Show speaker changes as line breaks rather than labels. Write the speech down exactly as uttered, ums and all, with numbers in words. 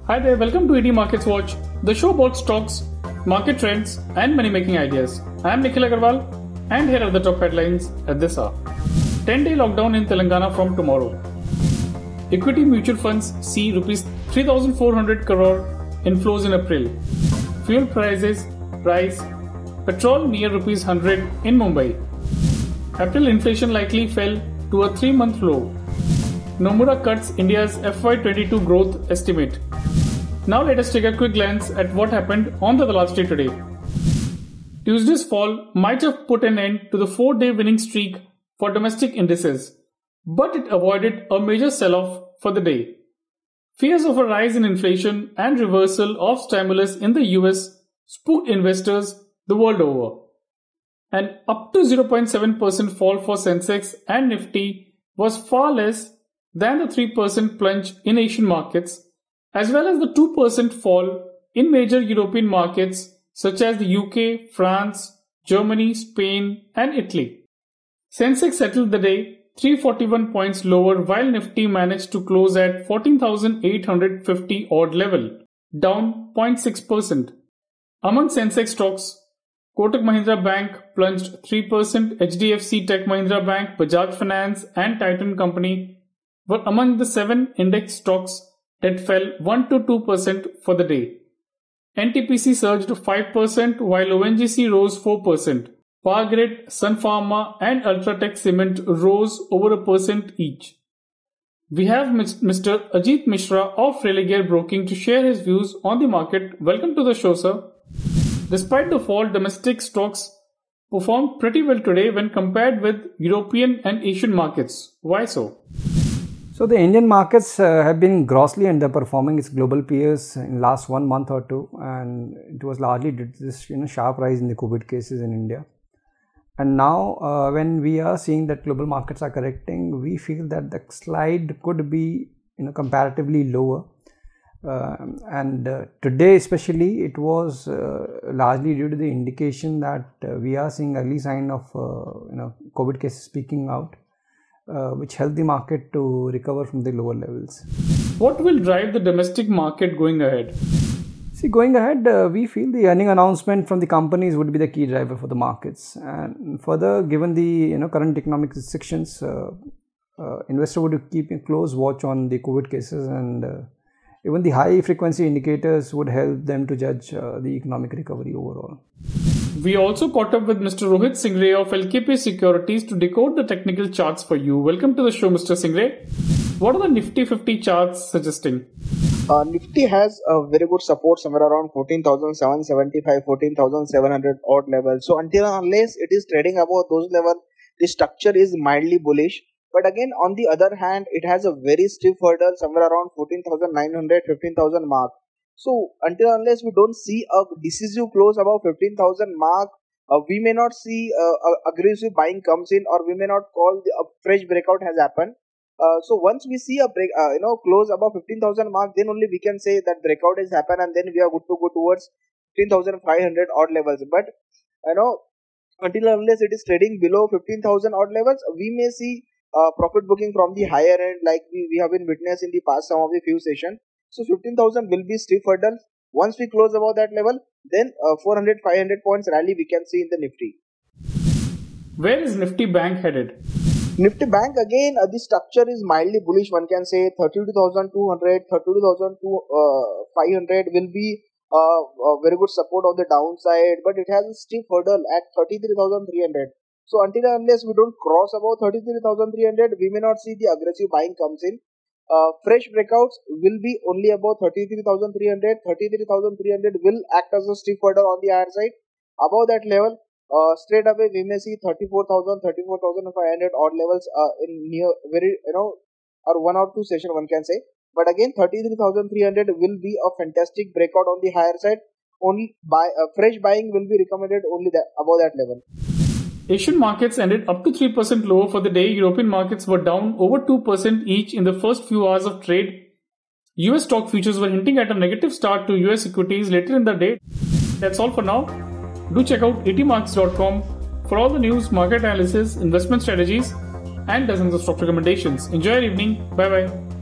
Hi there, welcome to E T Markets Watch, the show about stocks, market trends, and money-making ideas. I am Nikhil Agarwal, and here are the top headlines at this hour. ten-day lockdown in Telangana from tomorrow. Equity mutual funds see rupees three thousand four hundred crore inflows in April. Fuel prices rise. Petrol near rupees one hundred in Mumbai. April inflation likely fell to a three-month low. Nomura cuts India's F Y twenty-two growth estimate. Now let us take a quick glance at what happened on the last day today. Tuesday's fall might have put an end to the four-day winning streak for domestic indices, but it avoided a major sell-off for the day. Fears of a rise in inflation and reversal of stimulus in the U S spooked investors the world over. An up to zero point seven percent fall for Sensex and Nifty was far less than the three percent plunge in Asian markets, as well as the two percent fall in major European markets such as the U K, France, Germany, Spain, and Italy. Sensex settled the day three hundred forty-one points lower, while Nifty managed to close at fourteen thousand eight hundred fifty odd level, down zero point six percent. Among Sensex stocks, Kotak Mahindra Bank plunged three percent, H D F C Tech Mahindra Bank, Bajaj Finance, and Titan Company were among the seven index stocks that fell one to two percent for the day. N T P C surged five percent while O N G C rose four percent. Power Grid, Sun Pharma and Ultratech Cement rose over a percent each. We have Mister Ajit Mishra of Religare Broking to share his views on the market. Welcome to the show, sir. Despite the fall, domestic stocks performed pretty well today when compared with European and Asian markets. Why so?
So the Indian markets uh, have been grossly underperforming its global peers in last one month or two, and it was largely due to this you know sharp rise in the COVID cases in India. And now uh, when we are seeing that global markets are correcting, we feel that the slide could be you know comparatively lower. Uh, and uh, today especially it was uh, largely due to the indication that uh, we are seeing early sign of uh, you know COVID cases peaking out. Uh, which helped the market to recover from the lower levels.
What will drive the domestic market going ahead?
See, going ahead, uh, we feel the earning announcement from the companies would be the key driver for the markets. And further, given the you know current economic restrictions, uh, uh, investor would keep a close watch on the COVID cases, and uh, even the high frequency indicators would help them to judge uh, the economic recovery overall.
We also caught up with Mister Rohit Singre of L K P Securities to decode the technical charts for you. Welcome to the show, Mister Singre. What are the Nifty fifty charts suggesting?
Uh, Nifty has a very good support somewhere around fourteen thousand seven hundred seventy-five, fourteen thousand seven hundred odd levels. So until unless it is trading above those levels, the structure is mildly bullish. But again, on the other hand, it has a very stiff hurdle somewhere around fourteen thousand nine hundred, fifteen thousand mark. So until unless we don't see a decisive close above fifteen thousand mark, uh, we may not see uh, aggressive buying comes in, or we may not call the, a fresh breakout has happened. Uh, so once we see a break, uh, you know, close above fifteen thousand mark, then only we can say that breakout has happened, and then we are good to go towards fifteen thousand five hundred odd levels. But you know, until unless it is trading below fifteen thousand odd levels, we may see uh, profit booking from the higher end, like we, we have been witnessed in the past some of the few sessions. So fifteen thousand will be stiff hurdle. Once we close above that level, then uh, four hundred, five hundred points rally we can see in the Nifty.
Where is Nifty Bank headed?
Nifty Bank again, uh, the structure is mildly bullish. One can say thirty-two thousand two hundred, thirty-two thousand five hundred will be uh, a very good support on the downside, but it has a stiff hurdle at thirty-three thousand three hundred. So until unless we don't cross above thirty-three thousand three hundred, we may not see the aggressive buying comes in. Uh, fresh breakouts will be only about thirty-three thousand three hundred. thirty-three thousand three hundred will act as a stiff hurdle on the higher side. Above that level, uh, straight away we may see thirty-four thousand, thirty-four thousand five hundred odd levels uh, in near very you know or one or two session one can say. But again, thirty-three thousand three hundred will be a fantastic breakout on the higher side. Only buy uh, fresh buying will be recommended only that above that level.
Asian markets ended up to three percent lower for the day. European markets were down over two percent each in the first few hours of trade. U S stock futures were hinting at a negative start to U S equities later in the day. That's all for now. Do check out E T markets dot com for all the news, market analysis, investment strategies, and dozens of stock recommendations. Enjoy your evening. Bye bye.